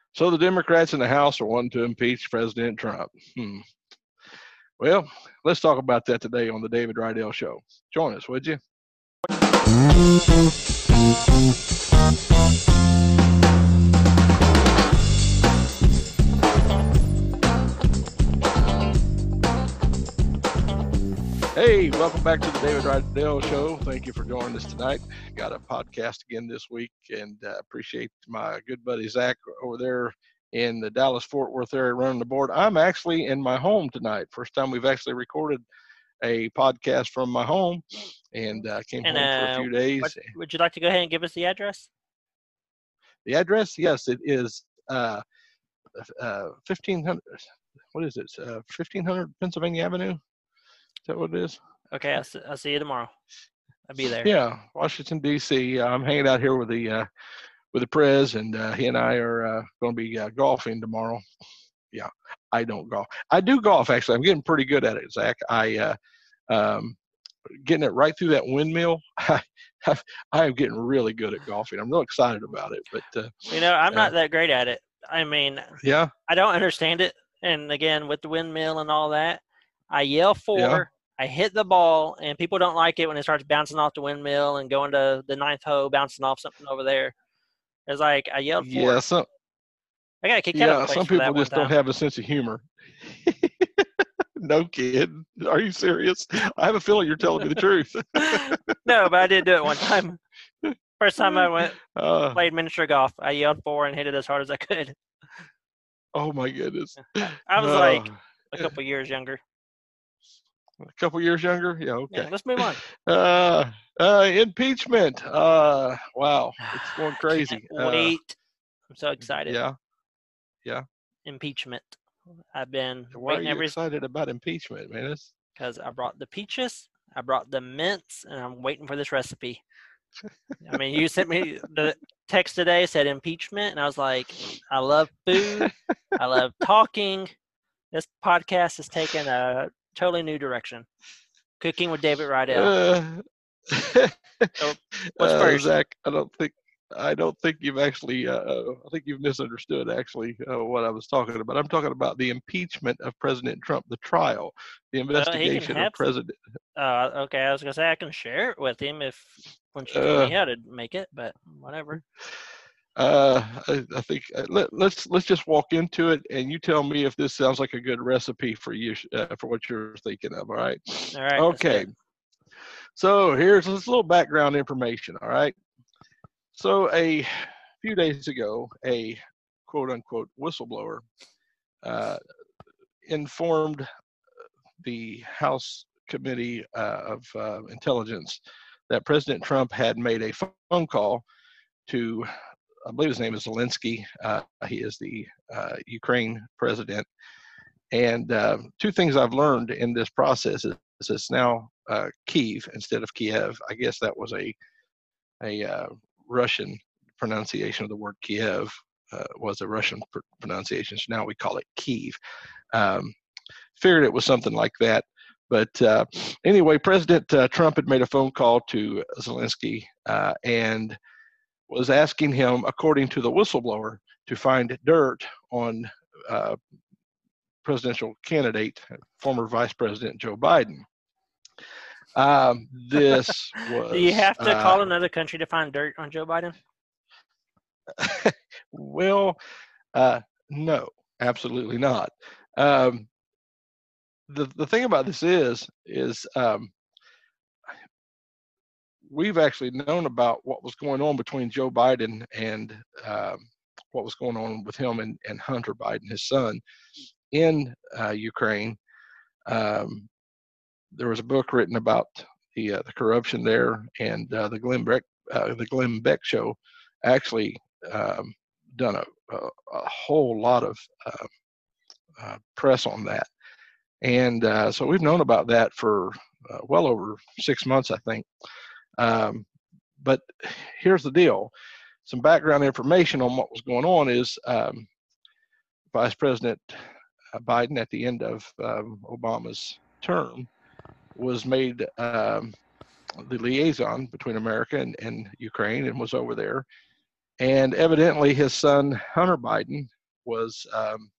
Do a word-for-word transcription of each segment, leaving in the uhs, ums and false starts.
So the Democrats in the House are wanting to impeach President Trump. Hmm. Well, let's talk about that today on the David Rydell Show. Join us, would you? Hey, welcome back to the David Rydell Show. Thank you for joining us tonight. Got a podcast again this week, and uh, appreciate my good buddy Zach over there in the Dallas-Fort Worth area running the board. I'm actually in my home tonight. First time we've actually recorded a podcast from my home, and uh, came and, home uh, for a few days. What, would you like to go ahead and give us the address? The address? Yes, it is uh, uh, fifteen hundred. What is it? Uh, fifteen hundred Pennsylvania Avenue. Is that what it is? Okay, I'll, I'll see you tomorrow. I'll be there. Yeah, Washington D C. I'm hanging out here with the uh, with the Prez, and uh, he and I are uh, going to be uh, golfing tomorrow. Yeah, I don't golf. I do golf actually. I'm getting pretty good at it, Zach. I uh, um, getting it right through that windmill. I, I am getting really good at golfing. I'm real excited about it. But uh, you know, I'm not uh, that great at it. I mean, yeah, I don't understand it. And again, with the windmill and all that, I yell four. Yeah. I hit the ball, and people don't like it when it starts bouncing off the windmill and going to the ninth hole, bouncing off something over there. It's like I yelled four. Yeah, some, I got a kick yeah, out of some people just don't have a sense of humor. No kid. Are you serious? I have a feeling you're telling me the truth. No, but I did do it one time. First time I went uh, played miniature golf, I yelled four and hit it as hard as I could. Oh my goodness! I was uh, like a couple years younger. A couple years younger? Yeah. Okay. Yeah, let's move on. Uh, uh, impeachment. Uh, wow, it's going crazy. Can't wait! Uh, I'm so excited. Yeah. Yeah. Impeachment. I've been Why are you every... excited about impeachment, man? Because I brought the peaches, I brought the mints, and I'm waiting for this recipe. I mean, you sent me the text today, said impeachment, and I was like, I love food. I love talking. This podcast has taken a totally new direction. Cooking with David Rydell. Uh, so, what's uh, first? Zach, I don't think I don't think you've actually. Uh, I think you've misunderstood actually uh, what I was talking about. I'm talking about the impeachment of President Trump, the trial, the investigation well, of President. Uh, okay, I was gonna say I can share it with him if once you tell uh, me how to make it, but whatever. Uh, I, I think uh, let, let's let's just walk into it, and you tell me if this sounds like a good recipe for you uh, for what you're thinking of. All right. All right. Okay. So here's this little background information. All right. So a few days ago, a quote unquote whistleblower uh, informed the House Committee uh, of uh, Intelligence that President Trump had made a phone call to, I believe his name is Zelensky. Uh, he is the uh, Ukraine president. And uh, two things I've learned in this process is, is it's now uh, Kyiv instead of Kiev. I guess that was a a uh, Russian pronunciation of the word Kiev, uh, was a Russian pr- pronunciation. So now we call it Kyiv. Um, figured it was something like that. But uh, anyway, President uh, Trump had made a phone call to Zelensky uh, and was asking him, according to the whistleblower, to find dirt on uh, presidential candidate, former Vice President Joe Biden. Um, this was. Do you have to uh, call another country to find dirt on Joe Biden? Well, uh, no, absolutely not. Um, the the thing about this is is um, we've actually known about what was going on between Joe Biden and um, what was going on with him and, and Hunter Biden, his son, in uh, Ukraine. Um, there was a book written about the uh, the corruption there, and uh, the Glenn Beck uh, the Glenn Beck show actually um, done a, a, a whole lot of uh, uh, press on that, and uh, so we've known about that for uh, well over six months, I think. Um, but here's the deal: some background information on what was going on is um, Vice President Biden, at the end of um, Obama's term, was made um, the liaison between America and, and Ukraine, and was over there. And evidently his son, Hunter Biden, was um,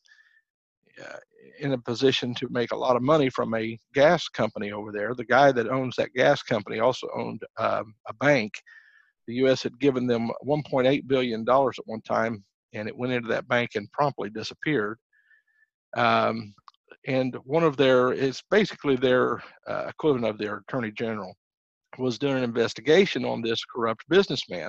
uh, in a position to make a lot of money from a gas company over there. The guy that owns that gas company also owned um, a bank. The U S had given them one point eight billion dollars at one time, and it went into that bank and promptly disappeared. Um, and one of their, it's basically their uh, equivalent of their attorney general, was doing an investigation on this corrupt businessman.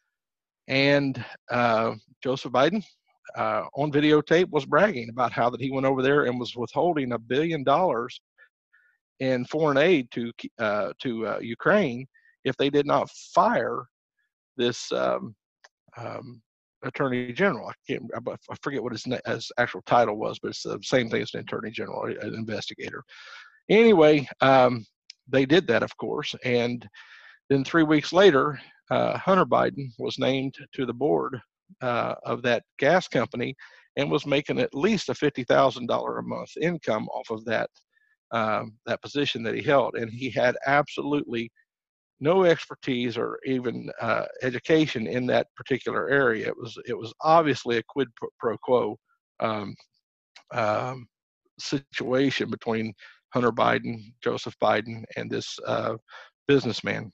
And uh, Joseph Biden, uh, on videotape, was bragging about how that he went over there and was withholding a billion dollars in foreign aid to uh, to uh, Ukraine if they did not fire this um, um, attorney general. I can't, I forget what his, his actual title was, but it's the same thing as an attorney general, an investigator. Anyway, um, they did that, of course, and then three weeks later, uh, Hunter Biden was named to the board uh, of that gas company and was making at least a fifty thousand dollars a month income off of that um, that position that he held, and he had absolutely no expertise or even uh, education in that particular area. It was it was obviously a quid pro quo um, um, situation between Hunter Biden, Joseph Biden, and this uh, businessman.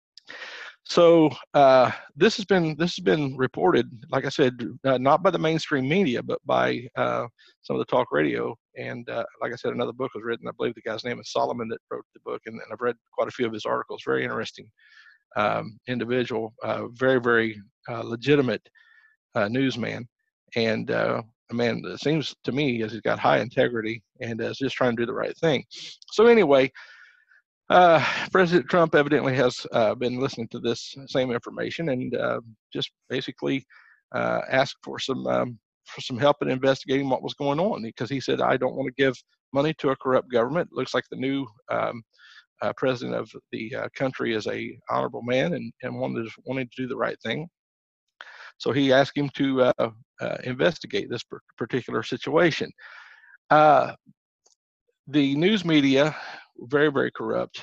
So uh, this has been this has been reported, like I said, uh, not by the mainstream media, but by uh, some of the talk radio. And uh, like I said, another book was written. I believe the guy's name is Solomon that wrote the book, and, and I've read quite a few of his articles. Very interesting um, individual, uh, very very uh, legitimate uh, newsman, and uh, a man that seems to me as he's got high integrity and is just trying to do the right thing. So anyway. Uh, President Trump evidently has uh, been listening to this same information and uh, just basically uh, asked for some um, for some help in investigating what was going on, because he said, "I don't want to give money to a corrupt government." It looks like the new um, uh, president of the uh, country is a honorable man and, and wanted wanting to do the right thing. So he asked him to uh, uh, investigate this particular situation. Uh, the news media, very, very corrupt.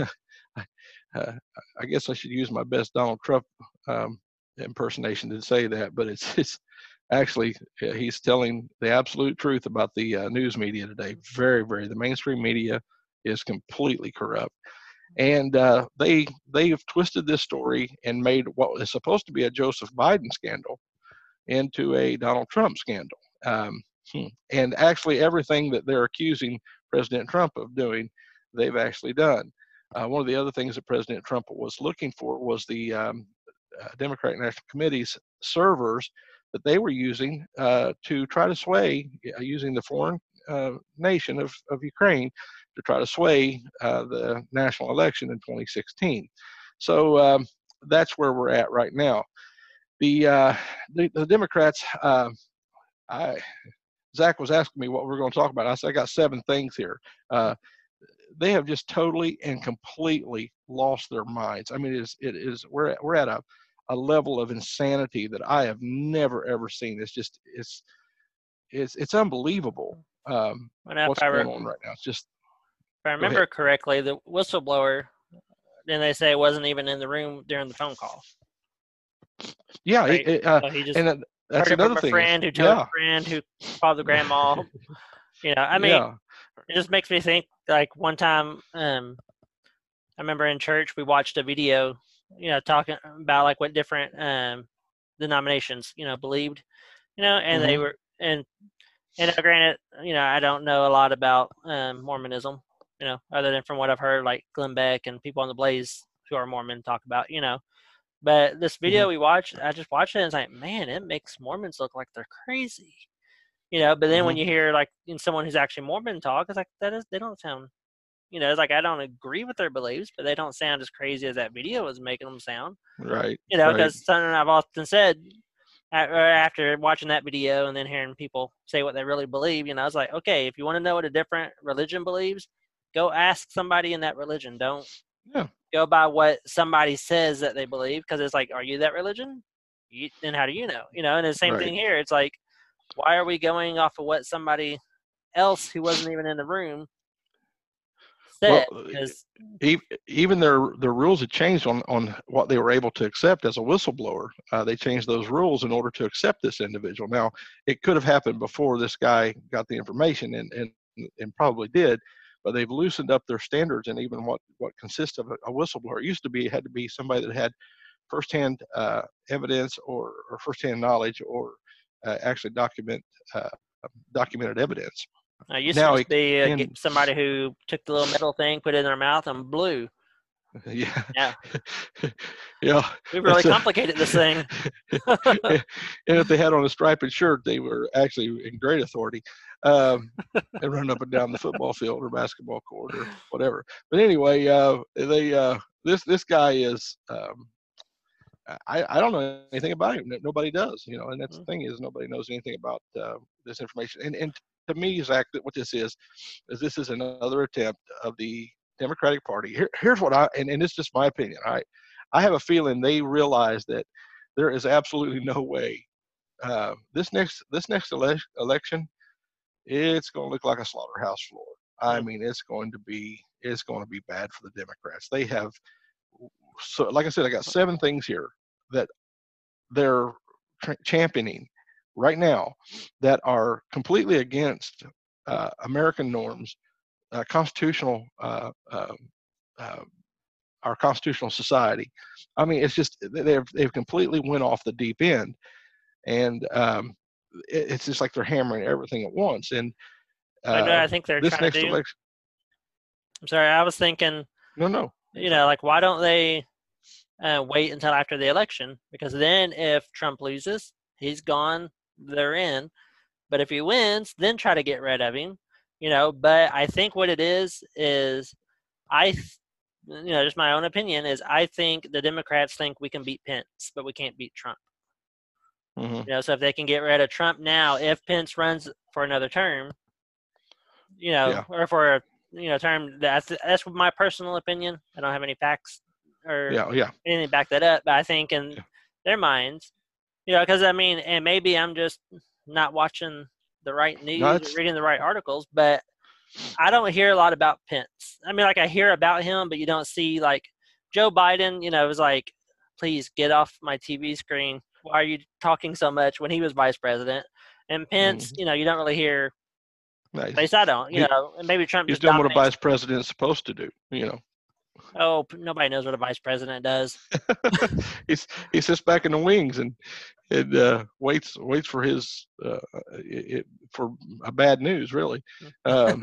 uh, I guess I should use my best Donald Trump um, impersonation to say that, but it's, it's actually, uh, he's telling the absolute truth about the uh, news media today. Very, very, the mainstream media is completely corrupt. And uh, they, they have twisted this story and made what is supposed to be a Joseph Biden scandal into a Donald Trump scandal. Um, and actually everything that they're accusing President Trump of doing, they've actually done. Uh, one of the other things that President Trump was looking for was the um, uh, Democratic National Committee's servers that they were using uh, to try to sway, uh, using the foreign uh, nation of, of Ukraine to try to sway uh, the national election in twenty sixteen. So um, that's where we're at right now. The, uh, the, the Democrats, uh, I, Zach was asking me what we're going to talk about. I said, I got seven things here. Uh, they have just totally and completely lost their minds. I mean, it is, it is we're at, we're at a, a level of insanity that I have never, ever seen. It's just, it's, it's, it's unbelievable um, what's going on right now. It's just, if I remember correctly, the whistleblower, then they say wasn't even in the room during the phone call. Yeah. Right? It, uh, so he just, and that's heard another from a thing. friend who told yeah. a friend who called the grandma. You know, I mean, yeah. It just makes me think. Like one time, um, I remember in church we watched a video, you know, talking about like what different um, denominations, you know, believed, you know, and mm-hmm. they were and and uh, granted, you know, I don't know a lot about um, Mormonism, you know, other than from what I've heard, like Glenn Beck and people on the Blaze who are Mormon talk about, you know. But this video mm-hmm. we watched, I just watched it and it's like, man, it makes Mormons look like they're crazy. You know, but then mm-hmm. when you hear like in someone who's actually Mormon talk, it's like, that is, they don't sound, you know, it's like, I don't agree with their beliefs, but they don't sound as crazy as that video was making them sound. Right. You know, because right. something I've often said after watching that video and then hearing people say what they really believe, you know, it's like, okay, if you want to know what a different religion believes, go ask somebody in that religion. Don't. Yeah. Go by what somebody says that they believe, because it's like, are you that religion? You, then how do you know? You know, and the same right. thing here. It's like, why are we going off of what somebody else who wasn't even in the room said. Well, Because e- even their their rules had changed on on what they were able to accept as a whistleblower. Uh, they changed those rules in order to accept this individual. Now, it could have happened before this guy got the information, and and and probably did, but they've loosened up their standards and even what what consists of a, a whistleblower. It used to be it had to be somebody that had firsthand uh, evidence or or firsthand knowledge or uh, actually document uh, documented evidence. I used to Now just it be uh, can, get somebody who took the little metal thing, put it in their mouth, and blew. yeah, Yeah, yeah. we've really That's a, complicated this thing. and if they had on a striped shirt, they were actually in great authority, um, and running up and down the football field or basketball court or whatever. But anyway, uh, they uh, this this guy is. Um, I, I don't know anything about him. Nobody does, you know, and that's the thing is nobody knows anything about uh, this information. And and to me, Zach, what this is, is this is another attempt of the Democratic Party. Here, here's what I, and, and it's just my opinion. I, I have a feeling they realize that there is absolutely no way uh, this next this next ele- election, it's going to look like a slaughterhouse floor. I mean, it's going to be it's going to be bad for the Democrats. They have, so like I said, I got seven things here that they're tra- championing right now that are completely against uh, American norms, uh, constitutional, uh, uh, uh, our constitutional society. I mean, it's just they've they've completely went off the deep end, and um, it, it's just like they're hammering everything at once. And I know. uh, I think they're this trying to next do. election, I'm sorry. I was thinking, no, no, you know, like why don't they uh, wait until after the election? Because then, if Trump loses, he's gone. They're in. But if he wins, then try to get rid of him. You know. But I think what it is is, I, you know, just my own opinion is I think the Democrats think we can beat Pence, but we can't beat Trump. mm-hmm. You know, so if they can get rid of Trump now, if Pence runs for another term, you know, Yeah. or for a you know term, that's that's my personal opinion. I don't have any facts or Yeah, yeah, anything to back that up, but I think in yeah. their minds, you know, because I mean, and maybe I'm just not watching the right No, news or it's reading the right articles, but I don't hear a lot about Pence. I mean, like I hear about him, but you don't see like Joe Biden. You know, was like, please get off my T V screen. Why are you talking so much when he was vice president? And Pence, mm, you know, you don't really hear. At nice. least I don't. You He, know, and maybe Trump he's just doing what a dominates. vice president is supposed to do. You know. Oh, nobody knows what a vice president does. he's he sits back in the wings and and uh, waits waits for his uh, it, for a bad news really, um,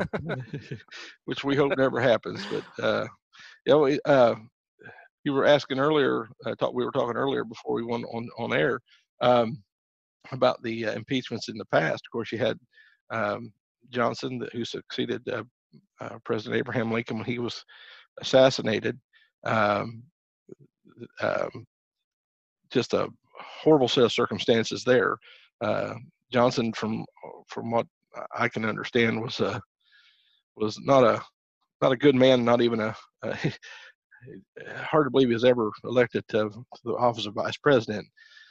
which we hope never happens. But uh, you know, uh, you were asking earlier. I thought we were talking earlier before we went on on air um, about the uh, impeachments in the past. Of course, you had um, Johnson, who succeeded uh, uh, President Abraham Lincoln when he was assassinated. Um, um, just a horrible set of circumstances there. Uh, Johnson, from from what I can understand, was a was not a not a good man. Not even a, a hard to believe he was ever elected to, to the office of vice president.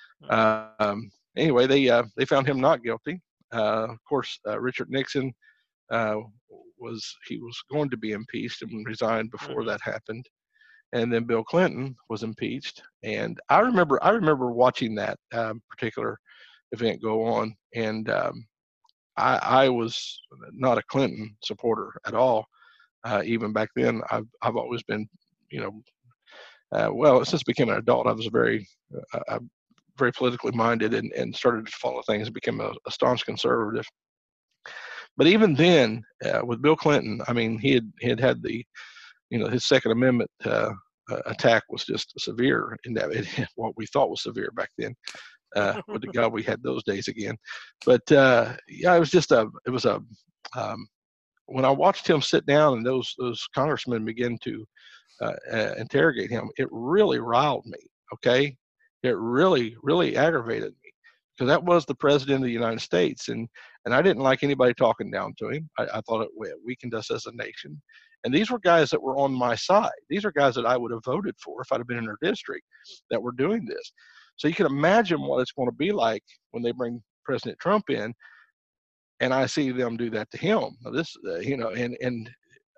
Um, anyway, they uh, they found him not guilty. Uh, of course, uh, Richard Nixon uh, was he was going to be impeached and resigned before Mm-hmm. that happened. And then Bill Clinton was impeached. And I remember I remember watching that um, particular event go on, and um, I, I was not a Clinton supporter at all. Uh, even back then, I've I've always been, you know, uh, well, since I became an adult, I was very uh, uh, very politically minded and, and started to follow things, became a, a staunch conservative. But even then, uh, with Bill Clinton, I mean, he had he had had the, you know, his Second Amendment uh, uh, attack was just severe in that it, what we thought was severe back then. Uh, with the God we had those days again. But uh, yeah, it was just a, it was a, um, when I watched him sit down and those those congressmen begin to uh, uh, interrogate him, it really riled me. Okay, it really really aggravated me because that was the president of the United States, and and I didn't like anybody talking down to him. I, I thought it weakened us as a nation. And these were guys that were on my side. These are guys that I would have voted for if I'd have been in their district that were doing this. So you can imagine what it's going to be like when they bring President Trump in, and I see them do that to him. Now this, uh, you know, and and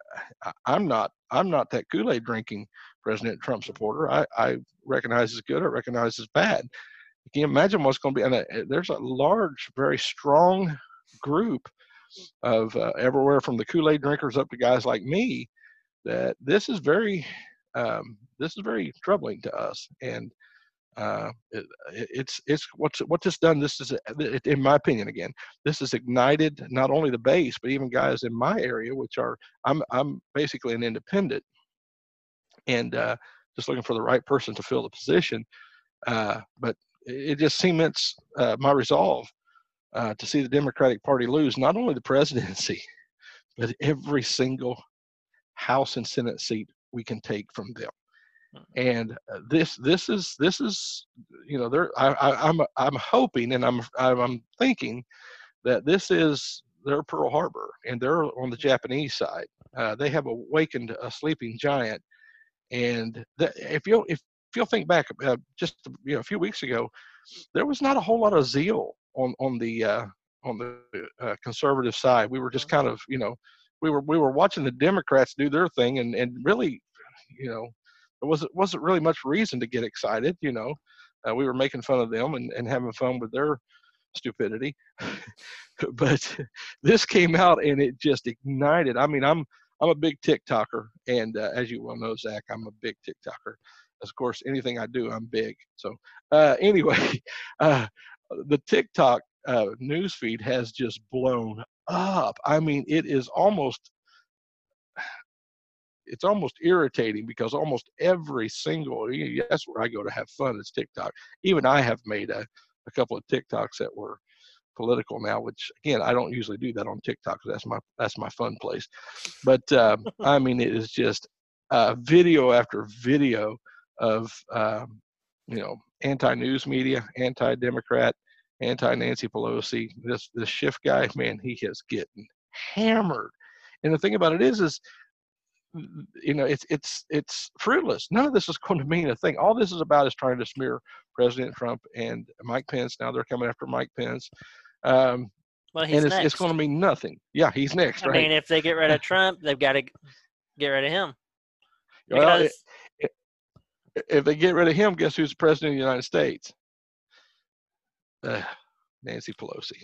I, I'm not I'm not that Kool-Aid drinking President Trump supporter. I, I recognize it's good. I recognize it's bad. Can you imagine what's going to be? And uh, there's a large, very strong group of uh, everywhere from the Kool-Aid drinkers up to guys like me that this is very um, this is very troubling to us. And uh, it, it's it's what's what this done. This is, in my opinion, again, this has ignited not only the base, but even guys in my area, which are I'm I'm basically an independent, and uh, just looking for the right person to fill the position. Uh, but it just cements uh, my resolve uh, to see the Democratic Party lose not only the presidency, but every single House and Senate seat we can take from them. And uh, this this is this is you know there I, I, I'm I'm hoping and I'm I'm thinking that this is their Pearl Harbor, and they're on the Japanese side. Uh, they have awakened a sleeping giant, and that, if you if if you'll think back, uh, just you know, a few weeks ago, there was not a whole lot of zeal on on the uh, on the uh, conservative side. We were just kind of you know we were we were watching the Democrats do their thing, and and really you know. There wasn't wasn't really much reason to get excited, you know. Uh, we were making fun of them and, and having fun with their stupidity, but this came out and it just ignited. I mean, I'm I'm a big TikToker, and uh, as you well know, Zach, I'm a big TikToker. Of course, anything I do, I'm big. So uh, anyway, uh, the TikTok uh, news feed has just blown up. I mean, it is almost. It's almost irritating because almost every single, that's where I go to have fun, is TikTok. Even I have made a, a couple of TikToks that were political now, which again, I don't usually do that on TikTok because that's my, that's my fun place. But uh, I mean, it is just uh, video after video of, um, you know, anti-news media, anti-Democrat, anti-Nancy Pelosi. This, this Schiff guy, man, he is getting hammered. And the thing about it is, is, you know, it's it's it's fruitless. None of this is going to mean a thing. All this is about is trying to smear President Trump and Mike Pence. Now they're coming after Mike Pence, um, Well, he's and it's next. it's going to mean nothing. Yeah, he's next, I right? mean, if they get rid of Trump, they've got to get rid of him. Well, Because it, it, if they get rid of him, guess who's president of the United States? Uh, Nancy Pelosi.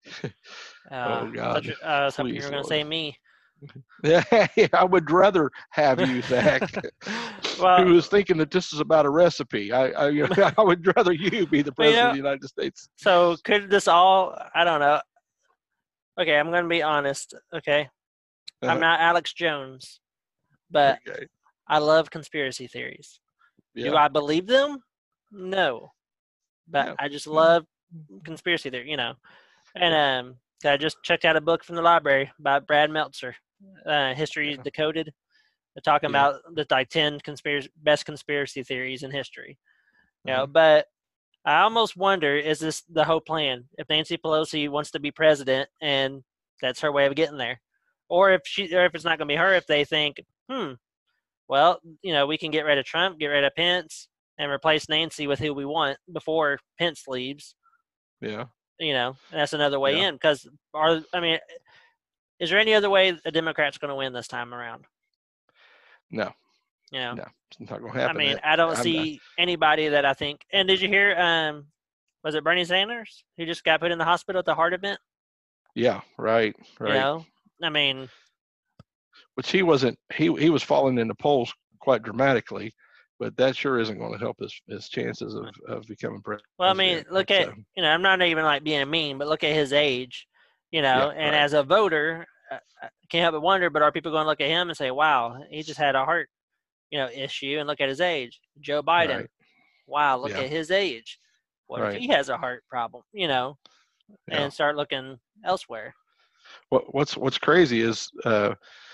uh, Oh God! you, I was hoping Please, you were going to Lord. say me. Yeah, I would rather have you, Zach, Well, who was thinking that this is about a recipe. I, I, you know, I would rather you be the Well, you president know- of the United States. so could this all? I don't know. Okay, I'm going to be honest. Okay, I'm Uh-huh. not Alex Jones, but Okay. I love conspiracy theories. Yeah. Do I believe them? No, but Yeah. I just love conspiracy theory. You know, and um, I just checked out a book from the library by Brad Meltzer, uh, History Yeah. Decoded. They're talking Yeah. about the like ten conspiracy best conspiracy theories in history. You know, Uh-huh. but I almost wonder, is this the whole plan? If Nancy Pelosi wants to be president and that's her way of getting there, or if she, or if it's not going to be her, if they think, hmm, well, you know, we can get rid of Trump, get rid of Pence, and replace Nancy with who we want before Pence leaves. Yeah. You know, and that's another way Yeah. in. Because, are I mean, is there any other way a Democrat's going to win this time around? No. You know, No. It's not going to I happen. mean, That- I don't I'm- see anybody that I think. And did you hear? Um, was it Bernie Sanders who just got put in the hospital at the heart event? Yeah. Right. Right. You know, I mean, Which he wasn't. He he was falling in the polls quite dramatically, but that sure isn't going to help his his chances of, of becoming president. well, I mean, look at So, you know, I'm not even like being mean, but look at his age. You know, Yeah, and right. as a voter, I I can't help but wonder. But are people going to look at him and say, "Wow, he just had a heart, you know, issue," and look at his age? Joe Biden, Right. wow, look Yeah. at his age. What Right. if he has a heart problem? You know, Yeah. and start looking elsewhere. What what's what's crazy is uh,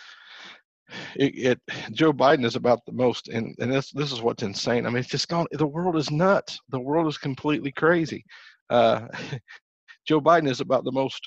it, it Joe Biden is about the most, and and this this is what's insane. I mean, it's just gone. The world is nuts. The world is completely crazy. Uh, Joe Biden is about the most,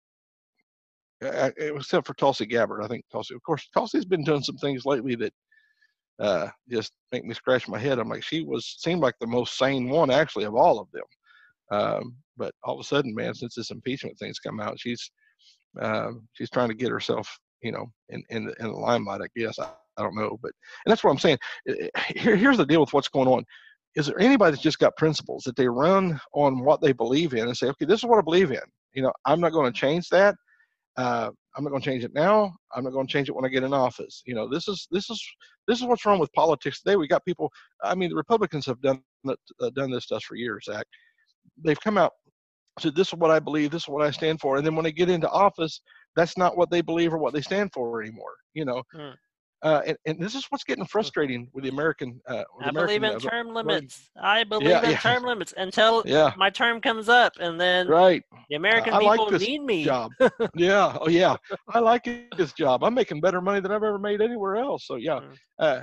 uh, except for Tulsi Gabbard. I think Tulsi, of course, Tulsi's been doing some things lately that uh, just make me scratch my head. I'm like, she was seemed like the most sane one actually of all of them. Um, but all of a sudden, man, since this impeachment thing's come out, she's um, she's trying to get herself you know, in in the, in the limelight. I guess I, I don't know, but and that's what I'm saying. Here, here's the deal with what's going on. Is there anybody that's just got principles that they run on what they believe in and say, okay, this is what I believe in. You know, I'm not going to change that. Uh, I'm not going to change it now. I'm not going to change it when I get in office. You know, this is this is this is what's wrong with politics today. We got people. I mean, the Republicans have done uh, done this to us for years. Zach, they've come out said, "This is what I believe. This is what I stand for," and then when they get into office, that's not what they believe or what they stand for anymore. You know. Mm. Uh, and, and this is what's getting frustrating with the American. Uh, with I American, believe in uh, term limits. I believe yeah, in yeah. term limits until yeah. my term comes up, and then right. the American I people like this need me. job. yeah. Oh, yeah. I like this job. I'm making better money than I've ever made anywhere else. So yeah, uh,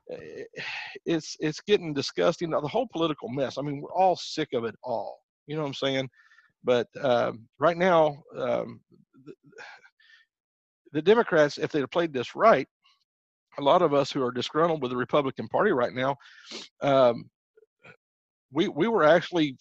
it's it's getting disgusting. The whole political mess. I mean, we're all sick of it all. You know what I'm saying? But um, right now, um, the, the Democrats, if they'd have played this right, a lot of us who are disgruntled with the Republican Party right now, um, we we were actually,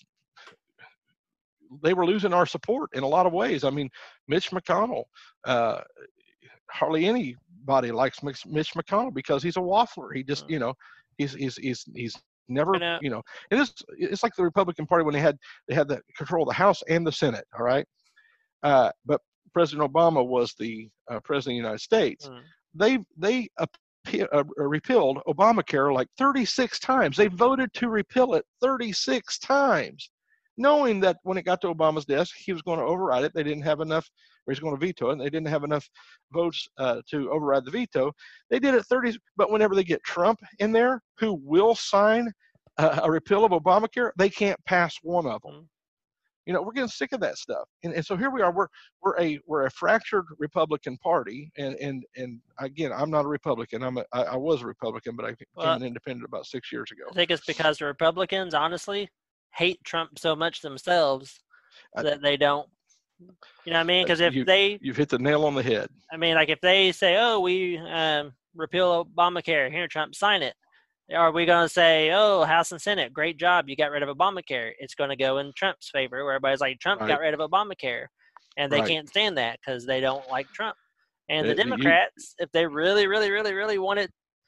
they were losing our support in a lot of ways. I mean, Mitch McConnell, uh, hardly anybody likes Mitch McConnell because he's a waffler. He just, you know, he's he's he's he's never, you know, and it's it's like the Republican Party when they had they had the control of the House and the Senate. All right, uh, but President Obama was the uh, president of the United States. Mm. They they uh, uh, repealed Obamacare like thirty-six times. They voted to repeal it thirty-six times, knowing that when it got to Obama's desk, he was going to override it. They didn't have enough, or he's going to veto it, and they didn't have enough votes uh, to override the veto. They did it thirty, but whenever they get Trump in there, who will sign uh, a repeal of Obamacare, they can't pass one of them. You know, we're getting sick of that stuff, and, and so here we are. We're we're a we're a fractured Republican Party, and and and again, I'm not a Republican. I'm a, I, I was a Republican, but I became well, an independent about six years ago. I think it's because the Republicans, honestly, hate Trump so much themselves I, that they don't. You know what I mean? Because if you, they, you've hit the nail on the head. I mean, like if they say, "Oh, we um, repeal Obamacare," here, Trump, sign it. Are we going to say, "Oh, House and Senate, great job, you got rid of Obamacare"? It's going to go in Trump's favor, where everybody's like, "Trump right. got rid of Obamacare," and they right. can't stand that because they don't like Trump. And it, the Democrats, you, if they really, really, really, really wanted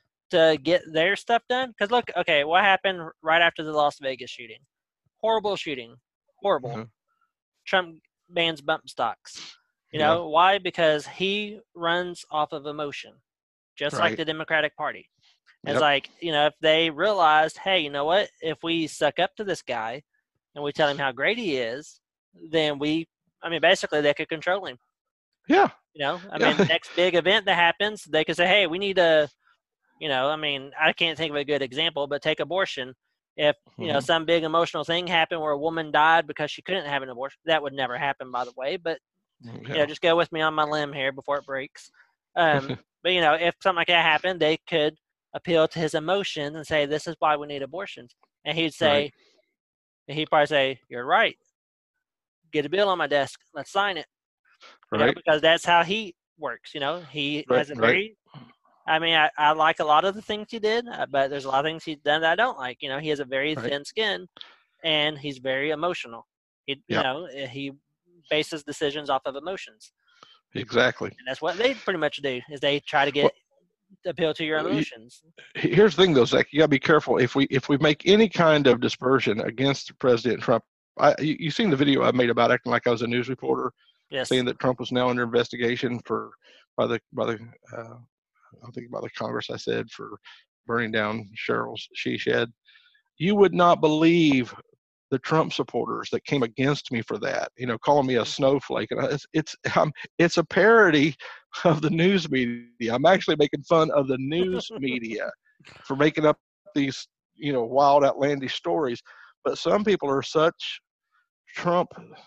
to get their stuff done, because look, okay, what happened right after the Las Vegas shooting? Horrible shooting, horrible. Mm-hmm. Trump bans bump stocks. You yeah. know why? Because he runs off of emotion, just right. like the Democratic Party. It's yep. like, you know, if they realized, hey, you know what, if we suck up to this guy and we tell him how great he is, then we, I mean, basically they could control him. Yeah. You know, I yeah. mean, the next big event that happens, they could say, hey, we need a, you know, I mean, I can't think of a good example, but take abortion. If, you mm-hmm. know, some big emotional thing happened where a woman died because she couldn't have an abortion, that would never happen, by the way. But, yeah. you know, just go with me on my limb here before it breaks. Um, but, you know, if something like that happened, they could appeal to his emotions and say, this is why we need abortions. And he'd say, right. he'd probably say, you're right. Get a bill on my desk. Let's sign it. Right. You know, because that's how he works. You know, he right. has a very, right. I mean, I, I like a lot of the things he did, but there's a lot of things he's done that I don't like. You know, he has a very right. thin skin and he's very emotional. He, yep. You know, he bases decisions off of emotions. Exactly. And that's what they pretty much do is they try to get, well, appeal to your emotions. Here's the thing, though, Zach. You gotta be careful. If we if we make any kind of dispersion against President Trump, I you, you seen the video I made about acting like I was a news reporter, yes. saying that Trump was now under investigation for by the by the uh, I think by the Congress. I said for burning down Cheryl's she shed. You would not believe the Trump supporters that came against me for that. You know, calling me a snowflake, and it's it's um, it's a parody of the news media. I'm actually making fun of the news media for making up these, you know, wild, outlandish stories. But some people are such Trump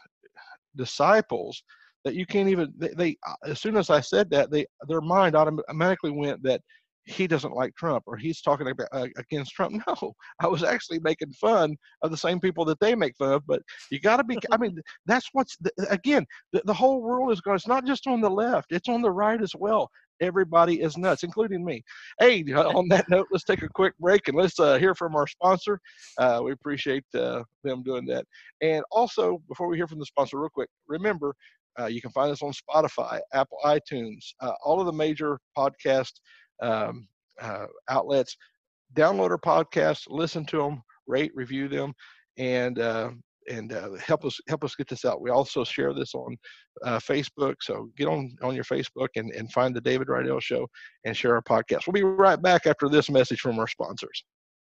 disciples that you can't even, they, they as soon as I said that, they their mind automatically went that he doesn't like Trump or he's talking about, uh, against Trump. No, I was actually making fun of the same people that they make fun of. But you got to be, I mean, that's what's, the, again, the, the whole world is going, it's not just on the left, it's on the right as well. Everybody is nuts, including me. Hey, on that note, let's take a quick break and let's uh, hear from our sponsor. Uh, we appreciate uh, them doing that. And also, before we hear from the sponsor real quick, remember, Uh, you can find us on Spotify, Apple iTunes, uh, all of the major podcast um, uh, outlets. Download our podcasts, listen to them, rate, review them, and uh, and uh, help us help us get this out. We also share this on uh, Facebook, so get on on your Facebook and, and find the David Rydell Show and share our podcast. We'll be right back after this message from our sponsors.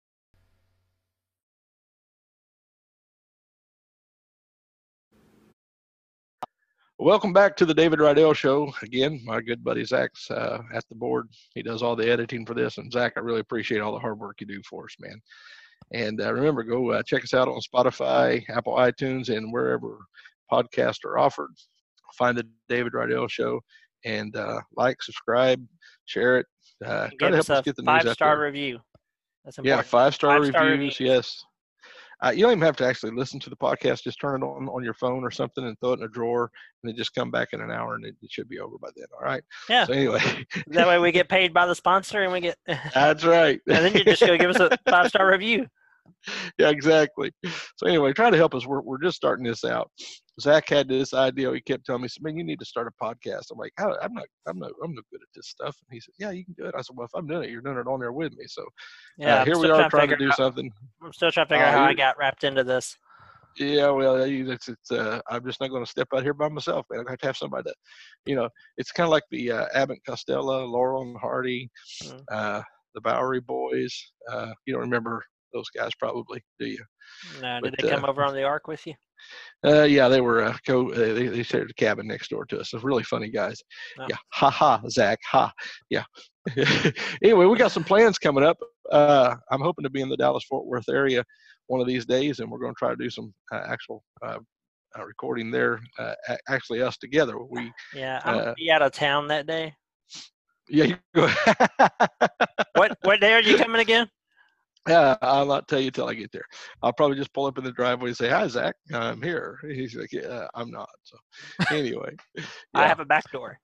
Welcome back to the David Rydell Show. Again, my good buddy Zach's uh, at the board. He does all the editing for this. And Zach, I really appreciate all the hard work you do for us, man. And uh, remember, go uh, check us out on Spotify, Apple iTunes, and wherever podcasts are offered. Find the David Rydell Show and uh, like, subscribe, share it. Uh, try to help us get the news out there. Five-star review. That's important. Yeah, five-star Five-star reviews, reviews. yes. Uh, you don't even have to actually listen to the podcast. Just turn it on on your phone or something and throw it in a drawer, and then just come back in an hour, and it, it should be over by then. All right. Yeah. So anyway, that way we get paid by the sponsor, and we get. That's right. And then you just go give us a five star review. Yeah, exactly. So anyway, try to help us. We're we're just starting this out. Zach had this idea. He kept telling me, "Man, you need to start a podcast." I'm like, How, "I'm not, I'm not, I'm no good at this stuff." And he said, "Yeah, you can do it." I said, "Well, if I'm doing it, you're doing it on there with me." So Yeah, uh, here I'm we still are trying trying to do out, something. I'm still trying to figure Uh, out how I here- got wrapped into this. Yeah, well, it's, it's uh, I'm just not going to step out here by myself, man. I have to have somebody that, you know, it's kind of like the uh, Abbott Costello, Laurel and Hardy, Mm. uh, the Bowery Boys. Uh, you don't remember those guys, probably, do you? No, But, did they come uh, over on the ark with you? Uh, yeah, they were uh, co. Uh, they they shared a cabin next door to us. So really funny guys. Oh. Yeah, ha ha, Zach, ha, yeah. Anyway, we got some plans coming up. Uh, I'm hoping to be in the Dallas-Fort Worth area one of these days, and we're going to try to do some uh, actual uh, uh, recording there. Uh, a- actually, us together. We Yeah, I'm uh, gonna be out of town that day. yeah. You go. What what day are you coming again? Yeah, I'll not tell you till I get there. I'll probably just pull up in the driveway and say, "Hi, Zach, I'm here." He's like, "Yeah, I'm not." So anyway, I yeah. have a back door.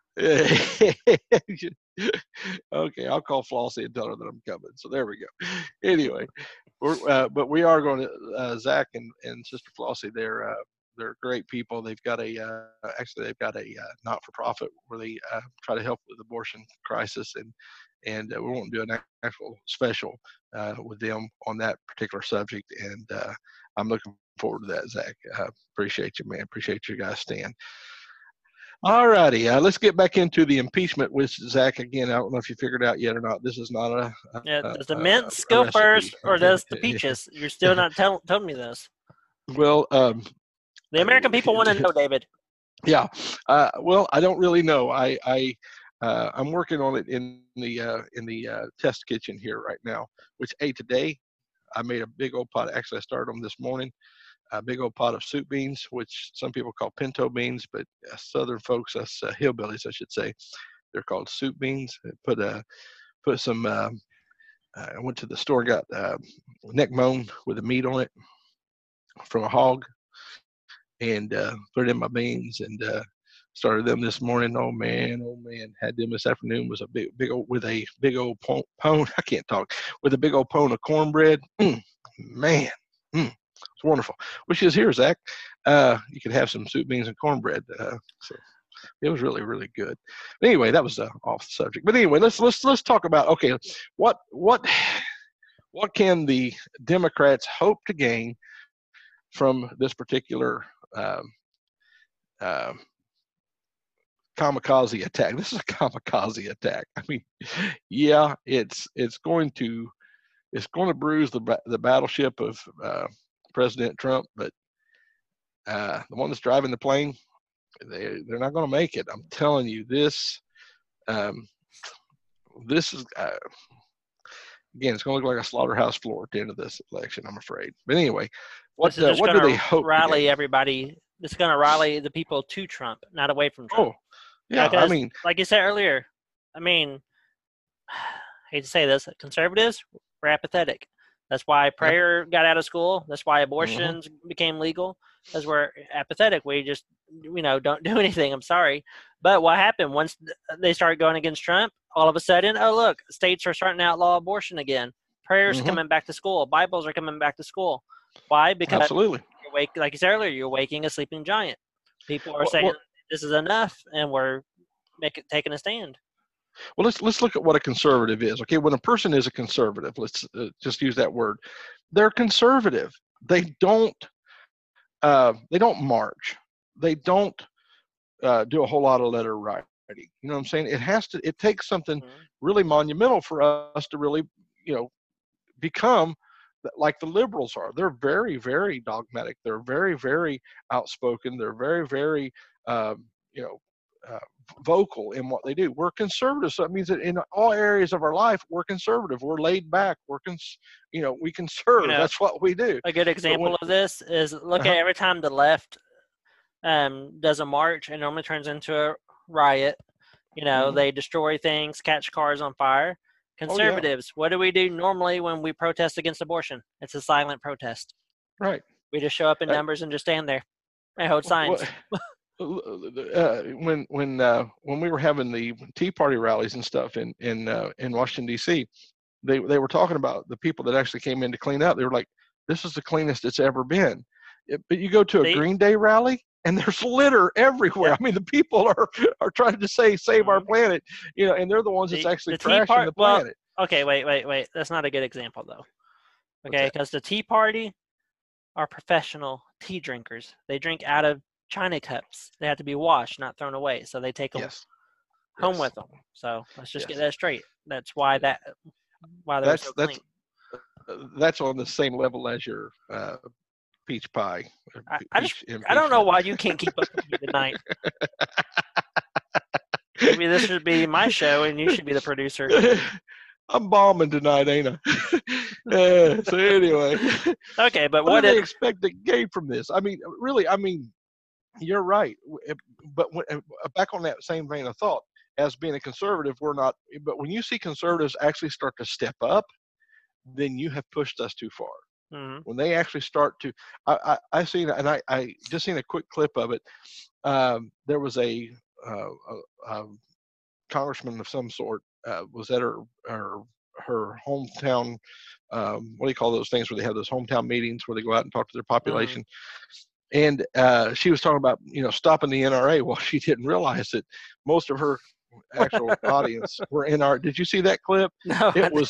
Okay, I'll call Flossie and tell her that I'm coming. So there we go. Anyway, we're, uh, but we are going to uh, Zach and, and Sister Flossie. They're uh, they're great people. They've got a uh, actually they've got a uh, not-for-profit where they uh, try to help with abortion crisis, and and uh, we won't do an actual special uh, with them on that particular subject. And uh, I'm looking forward to that, Zach. Uh, appreciate you, man. Appreciate you guys staying. All righty, uh, let's get back into the impeachment with Zach again. I don't know if you figured out yet or not. This is not a. a Yeah, a- does the a- mints a go recipe. first, or does the peaches? You're still not tell, telling me this. Well, um, The American people want to know, David. yeah. Uh, well, I don't really know. I, I, uh, I'm working on it in the uh, in the uh, test kitchen here right now. Which, hey, today I made a big old pot. Actually, I started them this morning. A big old pot of soup beans, which some people call pinto beans, but uh, Southern folks, us uh, hillbillies, I should say, they're called soup beans. I put uh, put some. Uh, I went to the store, got uh, neck bone with the meat on it from a hog, and uh, put it in my beans and uh, started them this morning. Oh man, oh man, had them this afternoon. Was a big, big old with a big old pone. pone I can't talk with a big old pone of cornbread. Mm, man. Mm. It's wonderful. Which is here, Zach. Uh, you could have some soup beans and cornbread. Uh, so it was really, really good. But anyway, that was uh, off the subject. But anyway, let's let's let's talk about okay, what what what can the Democrats hope to gain from this particular um, um, kamikaze attack? This is a kamikaze attack. I mean, yeah, it's it's going to it's going to bruise the ba- the battleship of uh, President Trump, but uh, the one that's driving the plane, they they're not going to make it. I'm telling you, this um, this is uh, again, it's going to look like a slaughterhouse floor at the end of this election. I'm afraid. But anyway, what This is uh, just what do gonna they hope? to rally get? everybody. This is going to rally the people to Trump, not away from Trump. Oh, yeah. I Because, mean, like you said earlier, I mean, hate to say this, conservatives were apathetic. That's why prayer got out of school. That's why abortions Mm-hmm. became legal. Because we're apathetic. We just, you know, don't do anything. I'm sorry. But what happened once they started going against Trump, all of a sudden, oh, look, states are starting to outlaw abortion again. Prayers Mhm. coming back to school. Bibles are coming back to school. Why? Because absolutely. you're wake, like you said earlier, you're waking a sleeping giant. People are Well, saying well- this is enough, and we're making taking a stand. Well, let's let's look at what a conservative is. Okay, when a person is a conservative, let's uh, just use that word. They're conservative. They don't uh, they don't march. They don't uh, do a whole lot of letter writing. You know what I'm saying? It has to. It takes something Mm-hmm. really monumental for us to really, you know, become like the liberals are. They're very, very dogmatic. They're very, very outspoken. They're very, very, um, you know, uh, vocal in what they do. We're conservative, so it means that in all areas of our life, we're conservative. We're laid back. We're, cons- you know, we can serve. You know, That's what we do. a good example when, of this is look uh-huh. at every time the left um, does a march, and normally turns into a riot. You know, mm-hmm. they destroy things, catch cars on fire. Conservatives, oh, yeah. What do we do normally when we protest against abortion? It's a silent protest. Right. We just show up in numbers uh, and just stand there and hold signs. Well, uh, when when uh, when we were having the Tea Party rallies and stuff in in uh, in Washington D C, they they were talking about the people that actually came in to clean up. They were like, "This is the cleanest it's ever been." It, but you go to a See? Green Day rally, and there's litter everywhere. Yeah. I mean, the people are are trying to say save mm-hmm. our planet, you know, and they're the ones the, that's actually the trashing part, the planet. Well, okay, wait, wait, wait. That's not a good example, though. Okay, because the Tea Party are professional tea drinkers. They drink out of China cups. They have to be washed, not thrown away. So they take them yes. home yes. with them. So let's just yes. get that straight. That's why that why they're that's, so that's, clean. Uh, that's on the same level as your uh, peach pie. I, I just I don't know why you can't keep up with me tonight. Maybe this should be my show and you should be the producer. I'm bombing tonight, ain't I? uh, so anyway. Okay, but what, what do it, they expect to gain from this? I mean, really, I mean, you're right. But when, back on that same vein of thought, as being a conservative, we're not. But when you see conservatives actually start to step up, then you have pushed us too far. Mm-hmm. When they actually start to, I, I, I seen, and I, I just seen a quick clip of it. Um, there was a, uh, a, a congressman of some sort uh, was at her, her, her hometown. Um, what do you call those things where they have those hometown meetings where they go out and talk to their population? Mm-hmm. And uh, she was talking about, you know, stopping the N R A. Well, she didn't realize that most of her actual audience were N R A. Did you see that clip? No, it was.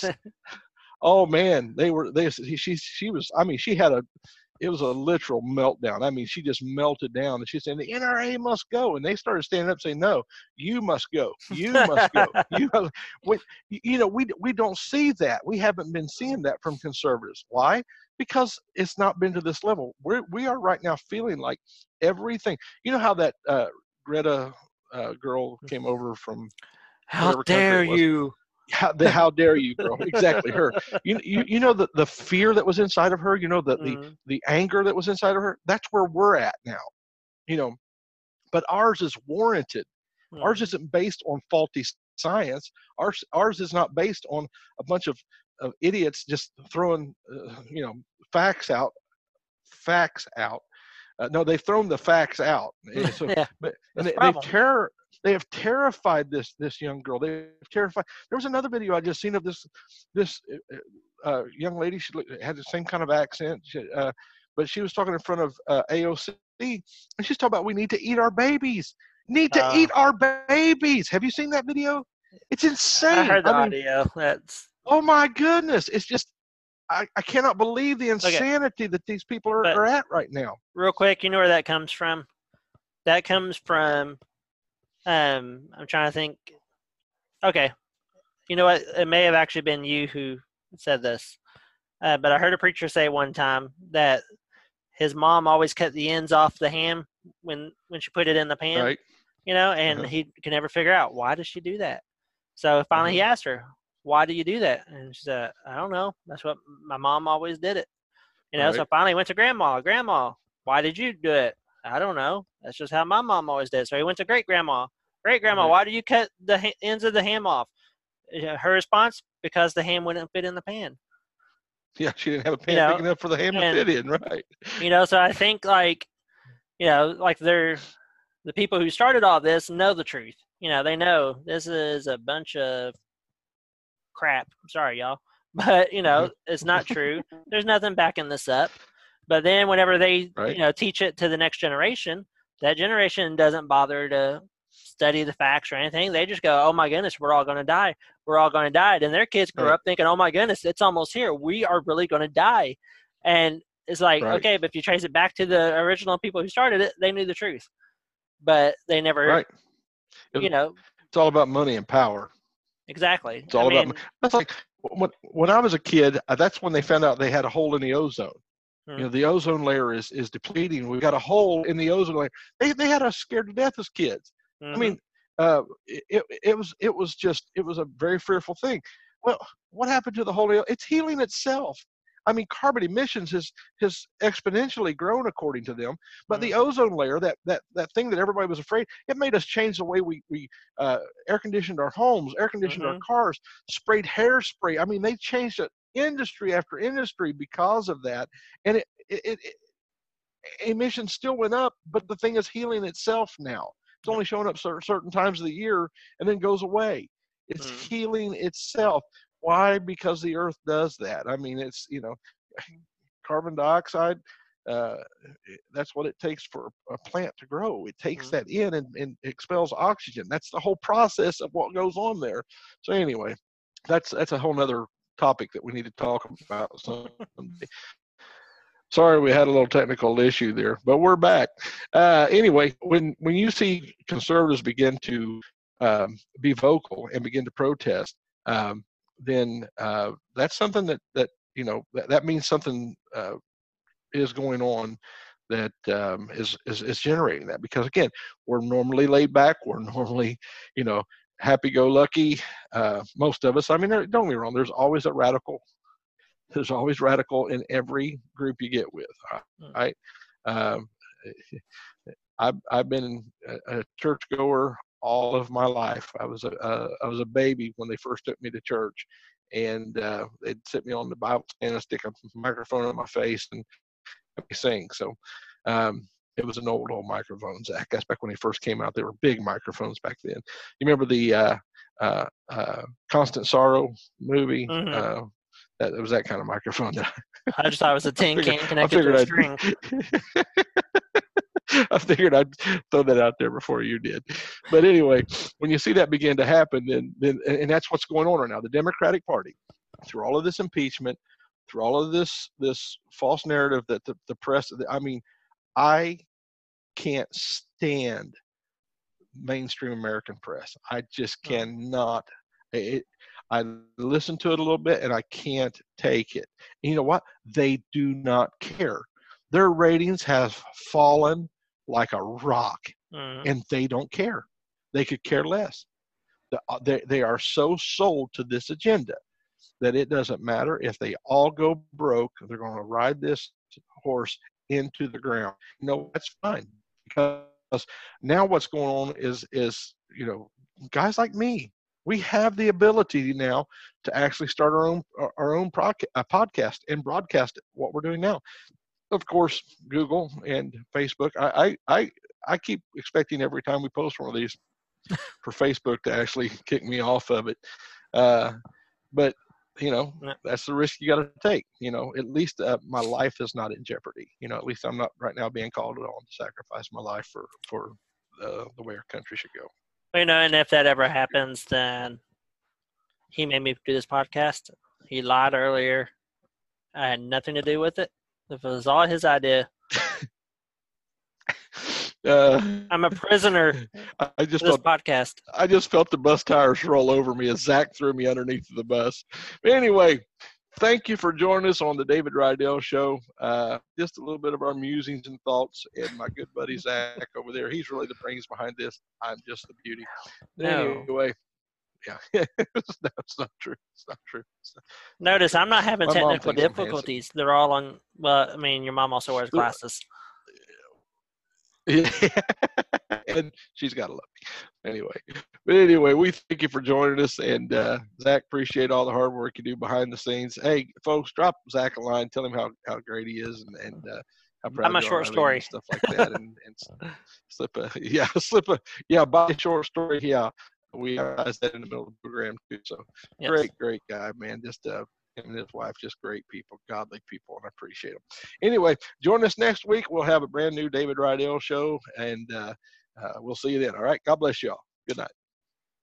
Oh man, they were. They she she was. I mean, she had a. It was a literal meltdown. I mean, she just melted down, and she said, "The N R A must go." And they started standing up, saying, "No, you must go. You must go. You, we, you know, we we don't see that. We haven't been seeing that from conservatives. Why? Because it's not been to this level. We we are right now feeling like everything. You know how that uh, Greta uh, girl came over from. How dare you? How, the, how dare you, girl? Exactly, her. You, you you know the, the fear that was inside of her. You know the, mm-hmm. the the anger that was inside of her. That's where we're at now. You know, but ours is warranted. Mm-hmm. Ours isn't based on faulty science. Ours ours is not based on a bunch of, of idiots just throwing uh, you know facts out, facts out. Uh, no, they've thrown the facts out. And so, yeah, but and they, they've terror. They have terrified this this young girl. They've terrified. There was another video I just seen of this this uh, young lady. She had the same kind of accent, she, uh, but she was talking in front of uh, A O C, and she's talking about we need to eat our babies. Need to uh, eat our babies. Have you seen that video? It's insane. I heard the I mean, audio. That's. Oh my goodness! It's just. I, I cannot believe the insanity okay. that these people are, are at right now. Real quick, you know where that comes from? That comes from, um, I'm trying to think. Okay. You know what? It may have actually been you who said this. Uh, but I heard a preacher say one time that his mom always cut the ends off the ham when, when she put it in the pan. Right. You know, and uh-huh. he could never figure out, why does she do that? So finally uh-huh. he asked her, why do you do that? And she said, I don't know. That's what my mom always did it. You know, right. So finally he went to grandma. Grandma, why did you do it? I don't know. That's just how my mom always did. So he went to great grandma. Great grandma, right. Why do you cut the ha- ends of the ham off? Her response, because the ham wouldn't fit in the pan. Yeah, she didn't have a pan you know, big enough for the ham to and, fit in, right? You know, so I think like, you know, like they're the people who started all this know the truth. You know, they know this is a bunch of crap. I'm sorry, y'all. But, you know, it's not true. There's nothing backing this up. But then whenever they, right. you know, teach it to the next generation, That generation doesn't bother to study the facts or anything. They just go, oh my goodness, we're all going to die. We're all going to die. And their kids grew Right. up thinking, oh my goodness, it's almost here. We are really going to die. And it's like, Right. okay, but if you trace it back to the original people who started it, they knew the truth. But they never, Right. you know. It's all about money and power. Exactly. It's all I about mean, that's like when when I was a kid. uh, That's when they found out they had a hole in the ozone. hmm. You know, the ozone layer is is depleting. We got a hole in the ozone layer. They they had us scared to death as kids. hmm I mean, uh, it it was it was just it was a very fearful thing. Well, what happened to the whole? It's healing itself. I mean, carbon emissions has has exponentially grown according to them. But hmm the ozone layer, that that that thing that everybody was afraid, it made us change the way we we uh, air conditioned our homes, air conditioned our hmm cars, sprayed hairspray. I mean, they changed it industry after industry because of that, and it, it, it, it emissions still went up, but the thing is healing itself now. It's only showing up cer- certain times of the year and then goes away. It's hmm healing itself. Why? Because the earth does that. I mean, it's, you know, carbon dioxide, uh, that's what it takes for a plant to grow. It takes hmm that in and, and expels oxygen. That's the whole process of what goes on there. So anyway, that's that's a whole nother topic that we need to talk about someday. Sorry, we had a little technical issue there, but we're back. Uh, anyway, when when you see conservatives begin to um, be vocal and begin to protest, um, then uh, that's something that that you know that, that means something uh, is going on that um, is, is is generating that. Because again, we're normally laid back. We're normally, you know, happy-go-lucky. Uh, most of us. I mean, don't get me wrong. There's always a radical. There's always radical in every group you get with, right? Um, I've I've been a, a churchgoer all of my life. I was a uh, I was a baby when they first took me to church, and uh, they'd sit me on the Bible stand and stick a microphone in my face and let me sing. So um, it was an old old microphone, Zach. That's back when they first came out. They were big microphones back then. You remember the uh, uh, uh, Constant Sorrow movie? hmm Uh, that it was that kind of microphone that I just thought it was a I tin figured, can I connected to figured a I'd, string. I figured I'd throw that out there before you did. But anyway, when you see that begin to happen, then, then and that's what's going on right now. The Democratic Party, through all of this impeachment, through all of this this false narrative that the, the press, I mean, I can't stand mainstream American press. I just Mm. cannot. It, I listen to it a little bit and I can't take it. And you know what? They do not care. Their ratings have fallen like a rock, Mm. and they don't care. They could care less. The- uh, They, they are so sold to this agenda that it doesn't matter if they all go broke. They're going to ride this horse into the ground. You know, that's fine, because now what's going on is is you know, guys like me, we have the ability now to actually start our own our own proca- uh, podcast and broadcast what we're doing now. Of course, Google and Facebook. I I I, I keep expecting every time we post one of these for Facebook to actually kick me off of it. Uh, but you know, Yeah. that's the risk you got to take. You know, at least uh, my life is not in jeopardy. You know, at least I'm not right now being called on to sacrifice my life for for uh, the way our country should go. You know, and if that ever happens, then he made me do this podcast. He lied earlier. I had nothing to do with it. If it was all his idea, Uh, I'm a prisoner I, I just of this felt podcast. I just felt the bus tires roll over me as Zach threw me underneath the bus. But anyway, thank you for joining us on the David Rydell Show. Uh, just a little bit of our musings and thoughts, and my good buddy Zach over there. He's really the brains behind this. I'm just the beauty. But No. anyway, yeah, it's, not, it's not true. It's not true. It's not, Notice true. I'm not having My mom technical thinks I'm handsome. difficulties. They're all on. Well, I mean, your mom also wears glasses. Yeah. And she's got to love me. Anyway, but anyway, we thank you for joining us. And uh, Zach, appreciate all the hard work you do behind the scenes. Hey, folks, drop Zach a line. Tell him how, how great he is and, and uh, how proud my you short are of him story. and stuff like that. And, and slip a, yeah, slip a, yeah, buy a short story. Yeah. We realized that in the middle of the program too. So Yes. great, great guy, man. Just uh, and his wife, just great people, godly people, and I appreciate them. Anyway, join us next week. We'll have a brand new David Rydell show, and uh, uh, we'll see you then. All right. God bless y'all. Good night.